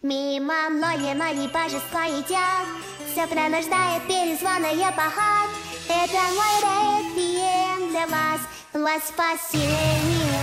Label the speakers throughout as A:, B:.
A: Мимо многие мои божества едят, все пронуждает перезвона я поход. Это мой реквием для вас, во спасение.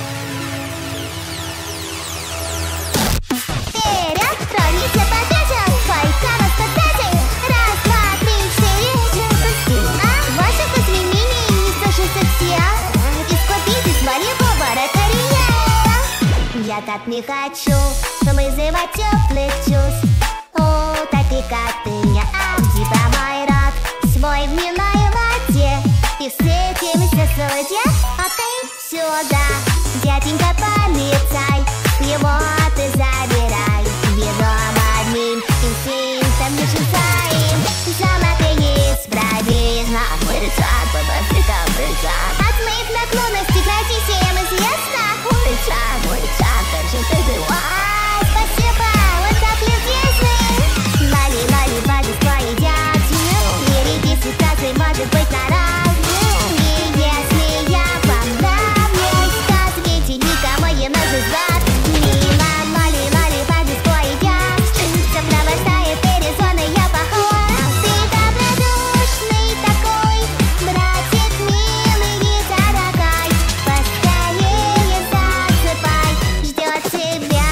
A: Вперед, хроните победу, только вас победы. Раз, два, три, четыре, ваших изменений не слышится все. Искупитесь моего вратаря. Я так не хочу вызывать теплых чувств. О, такие как ты, тебя мой род свой в милой воде. И с этим все судья, а ты сюда. Дяденька полицай, его ты забирай. Бедом одним инстинктом не шизаем. Замок не исправить, на улицах побыстрее прыгать. От моих наклонностей пройти всем известно. Улица, держи ты дела. Спасибо, вот так любезны. Мали, божества едят. Береги ситуации, может быть, на раз. И если я вам нравлюсь, то ответьте никому не нужен взгляд. Мимо, мали, божества едят. Сопровождает перезвоны я похож. Ты добродушный такой, братик милый и дорогой. Поскорее засыпай, ждет тебя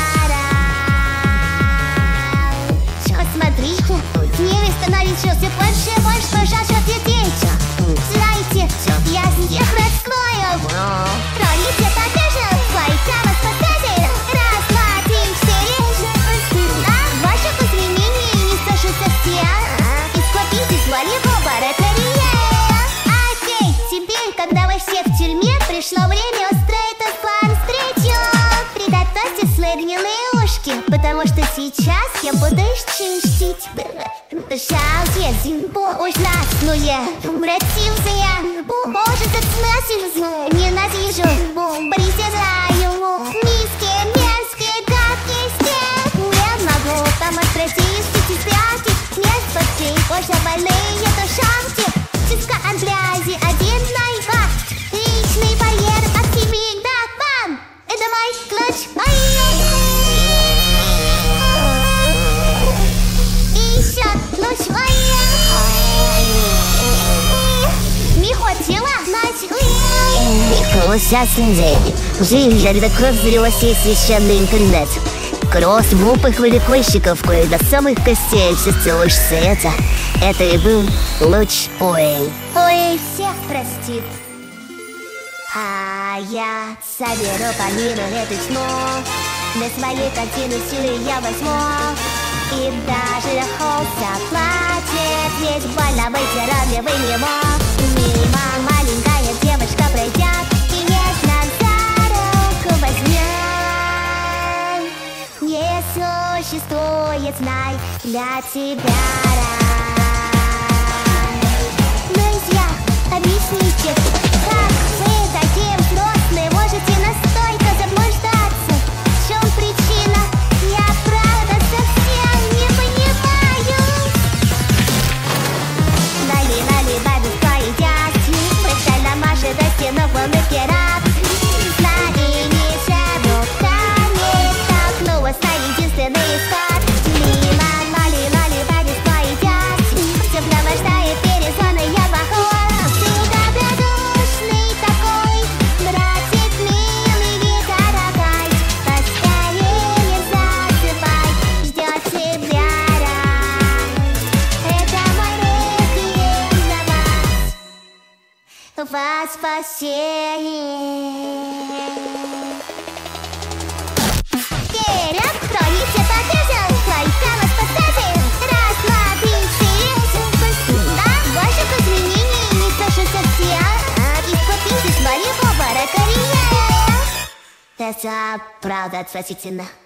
A: рай. Чё, смотри, мне становится все больше и больше пожарших детей. Знаете, я всех раскрою. Хроните побежу, твоя вас показывает. Раз, два, три, четыре. Ваших изменений не слышится все. Искупитесь моего вратаря. Окей, теперь, когда вы все в тюрьме, пришло время устроить тот план встречу. Приготовьте свои гнилые ушки, потому что сейчас я буду их чистить. Сейчас я ужасную, обратился я. Боже, как сносил, ненавижу, презираю. Низкие, мерзкие, гадкие стены. Я могу помочь прочистить и спрятать. Не спасти, больше больные душанки. Чистка от грязи, один найва. Личный барьер от всегда вам. Это мой ключ. И еще ключ мой. Не хватило, значит.
B: Жизнь, когда кровь залилась, есть священный интернет. Кросс глупых великойщиков, кое до самых костей всецелуешься это и был луч.
A: Ой, всех простит. А я соберу по миру эту тьму. Для своей картины силы я возьму. И даже холст заплатит, ведь больно быть равнивым ему. Мимо маленькая девочка пройдет и нежно за руку возьмет. Не существует, знай, для тебя рай. Друзья, объясните, как вы такие взрослые можете настолько заблуждаться? В чем причина? Я правда совсем не понимаю. Лали, бабушка едят. Прощально машет до стенок волны пират. Знай, не руками столкнулась на единственный исход. Мимо, лали, бабушка едят. Сопровождает перезвоны я похож. Ты добродушный такой, братик милый и дорогой. Поскорее засыпай, ждет тебя рай. Это мой реквием для вас, во спасение. Вперед, хроните победу, твоя вас спасатель. Раз, два, три, четыре. Ваших изменений не слышится все. Искупитесь моего вратаря. Это правда отвратительно.